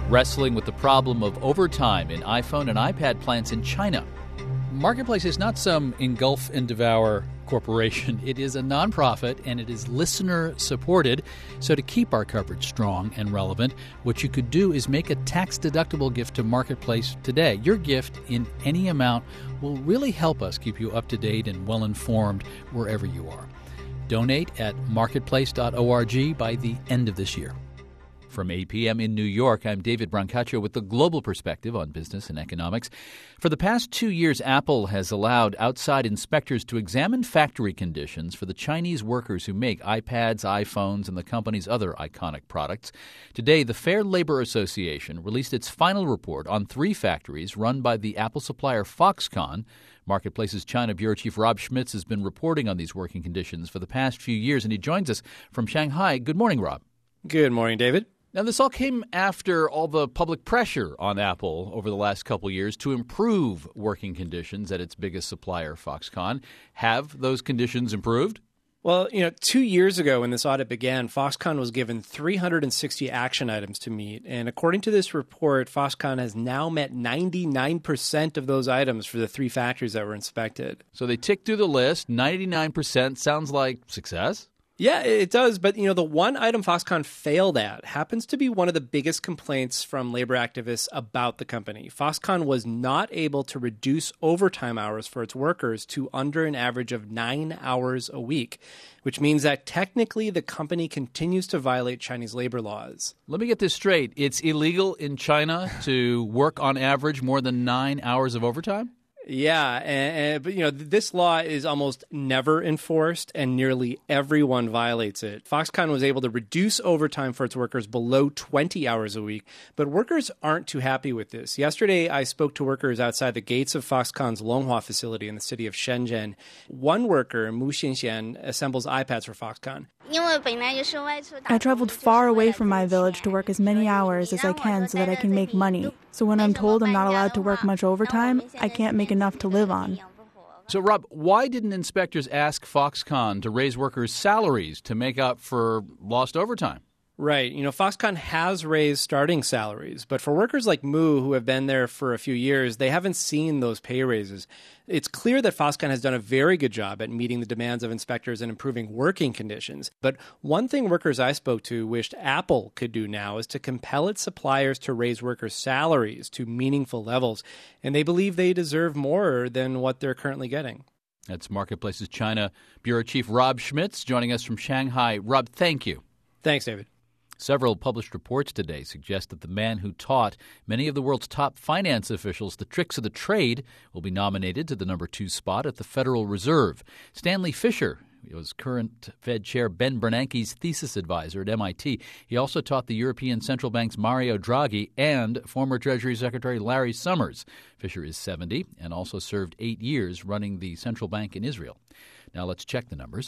wrestling with the problem of overtime in iPhone and iPad plants in China. Marketplace is not some engulf and devour corporation. It is a nonprofit and it is listener-supported. So to keep our coverage strong and relevant, what you could do is make a tax-deductible gift to Marketplace today. Your gift in any amount will really help us keep you up-to-date and well-informed wherever you are. Donate at marketplace.org by the end of this year. From 8 p.m. in New York, I'm David Brancaccio with the global perspective on business and economics. For the past 2 years, Apple has allowed outside inspectors to examine factory conditions for the Chinese workers who make iPads, iPhones, and the company's other iconic products. Today, the Fair Labor Association released its final report on 3 factories run by the Apple supplier Foxconn. Marketplace's China Bureau Chief Rob Schmitz has been reporting on these working conditions for the past few years, and he joins us from Shanghai. Good morning, Rob. Good morning, David. Now, this all came after all the public pressure on Apple over the last couple of years to improve working conditions at its biggest supplier, Foxconn. Have those conditions improved? Well, 2 years ago when this audit began, Foxconn was given 360 action items to meet. And according to this report, Foxconn has now met 99% of those items for the 3 factories that were inspected. So they ticked through the list. 99% sounds like success. Yeah, it does. But, the one item Foxconn failed at happens to be one of the biggest complaints from labor activists about the company. Foxconn was not able to reduce overtime hours for its workers to under an average of 9 hours a week, which means that technically the company continues to violate Chinese labor laws. Let me get this straight. It's illegal in China to work on average more than 9 hours of overtime? Yeah, but this law is almost never enforced, and nearly everyone violates it. Foxconn was able to reduce overtime for its workers below 20 hours a week, but workers aren't too happy with this. Yesterday, I spoke to workers outside the gates of Foxconn's Longhua facility in the city of Shenzhen. One worker, Mu Xinxian, assembles iPads for Foxconn. I traveled far away from my village to work as many hours as I can so that I can make money. So when I'm told I'm not allowed to work much overtime, I can't make enough to live on. So, Rob, why didn't inspectors ask Foxconn to raise workers' salaries to make up for lost overtime? Right. Foxconn has raised starting salaries, but for workers like Mu, who have been there for a few years, they haven't seen those pay raises. It's clear that Foxconn has done a very good job at meeting the demands of inspectors and improving working conditions. But one thing workers I spoke to wished Apple could do now is to compel its suppliers to raise workers' salaries to meaningful levels, and they believe they deserve more than what they're currently getting. That's Marketplace's China Bureau Chief Rob Schmitz joining us from Shanghai. Rob, thank you. Thanks, David. Several published reports today suggest that the man who taught many of the world's top finance officials the tricks of the trade will be nominated to the number 2 spot at the Federal Reserve. Stanley Fischer was current Fed Chair Ben Bernanke's thesis advisor at MIT. He also taught the European Central Bank's Mario Draghi and former Treasury Secretary Larry Summers. Fischer is 70 and also served 8 years running the central bank in Israel. Now let's check the numbers.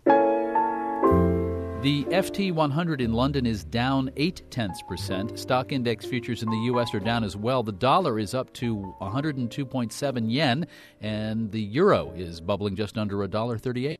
The FT 100 in London is down 0.8%. Stock index futures in the U.S. are down as well. The dollar is up to 102.7 yen, and the euro is bubbling just under $1.38.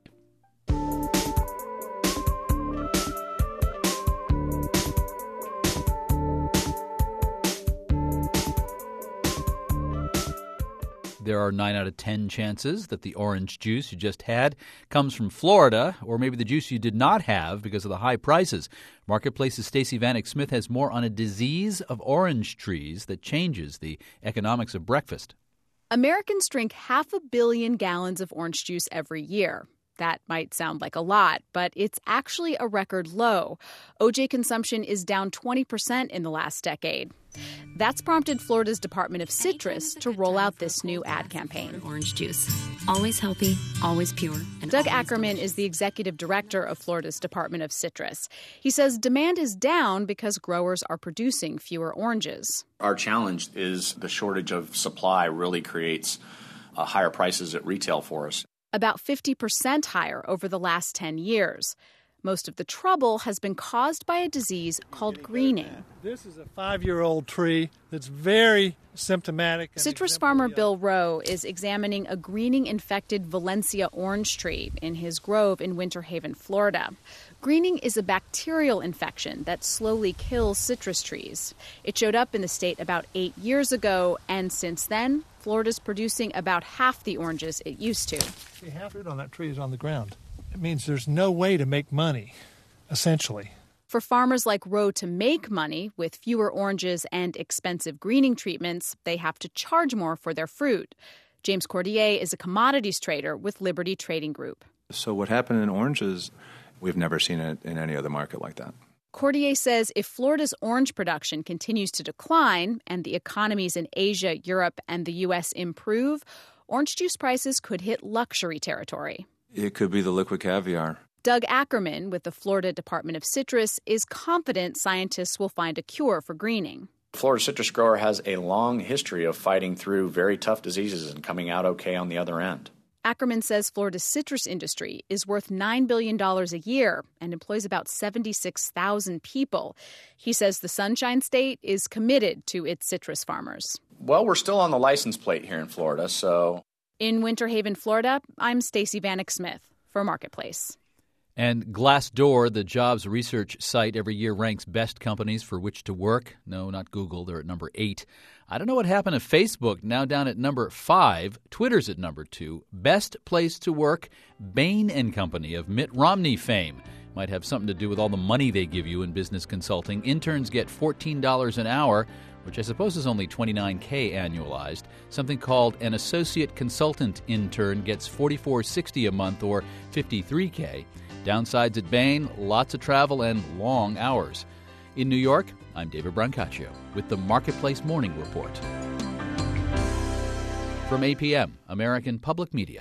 There are 9 out of 10 chances that the orange juice you just had comes from Florida, or maybe the juice you did not have because of the high prices. Marketplace's Stacey Vanek Smith has more on a disease of orange trees that changes the economics of breakfast. Americans drink 500 million gallons of orange juice every year. That might sound like a lot, but it's actually a record low. OJ consumption is down 20% in the last decade. That's prompted Florida's Department of Citrus to roll out this new ad campaign. Orange juice. Always healthy, always pure. And Doug Ackerman is the executive director of Florida's Department of Citrus. He says demand is down because growers are producing fewer oranges. Our challenge is the shortage of supply really creates higher prices at retail for us. About 50% higher over the last 10 years. Most of the trouble has been caused by a disease called greening. This is a 5-year-old tree that's very symptomatic. Citrus farmer Bill Rowe is examining a greening-infected Valencia orange tree in his grove in Winter Haven, Florida. Greening is a bacterial infection that slowly kills citrus trees. It showed up in the state about 8 years ago, and since then, Florida's producing about half the oranges it used to. See, half fruit on that tree is on the ground. It means there's no way to make money, essentially. For farmers like Rowe to make money with fewer oranges and expensive greening treatments, they have to charge more for their fruit. James Cordier is a commodities trader with Liberty Trading Group. So what happened in oranges, we've never seen it in any other market like that. Cordier says if Florida's orange production continues to decline and the economies in Asia, Europe, and the U.S. improve, orange juice prices could hit luxury territory. It could be the liquid caviar. Doug Ackerman with the Florida Department of Citrus is confident scientists will find a cure for greening. Florida citrus grower has a long history of fighting through very tough diseases and coming out okay on the other end. Ackerman says Florida's citrus industry is worth $9 billion a year and employs about 76,000 people. He says the Sunshine State is committed to its citrus farmers. Well, we're still on the license plate here in Florida, so... In Winter Haven, Florida, I'm Stacey Vanek Smith for Marketplace. And Glassdoor, the jobs research site, every year ranks best companies for which to work. No, not Google. They're at number 8. I don't know what happened to Facebook, now down at number 5. Twitter's at number 2. Best place to work, Bain & Company of Mitt Romney fame. Might have something to do with all the money they give you in business consulting. Interns get $14 an hour, which I suppose is only $29K annualized. Something called an associate consultant intern gets $44.60 a month, or $53K. Downsides at Bain, lots of travel and long hours. In New York, I'm David Brancaccio with the Marketplace Morning Report. From APM, American Public Media.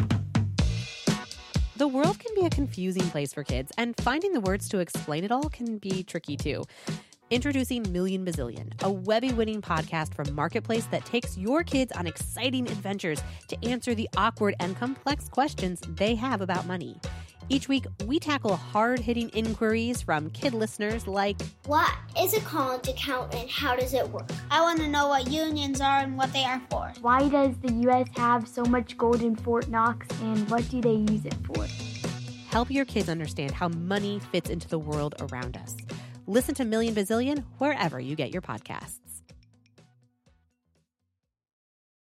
The world can be a confusing place for kids, and finding the words to explain it all can be tricky too. Introducing Million Bazillion, a Webby-winning podcast from Marketplace that takes your kids on exciting adventures to answer the awkward and complex questions they have about money. Each week, we tackle hard-hitting inquiries from kid listeners like, what is a college account and how does it work? I want to know what unions are and what they are for. Why does the U.S. have so much gold in Fort Knox and what do they use it for? Help your kids understand how money fits into the world around us. Listen to Million Bazillion wherever you get your podcasts.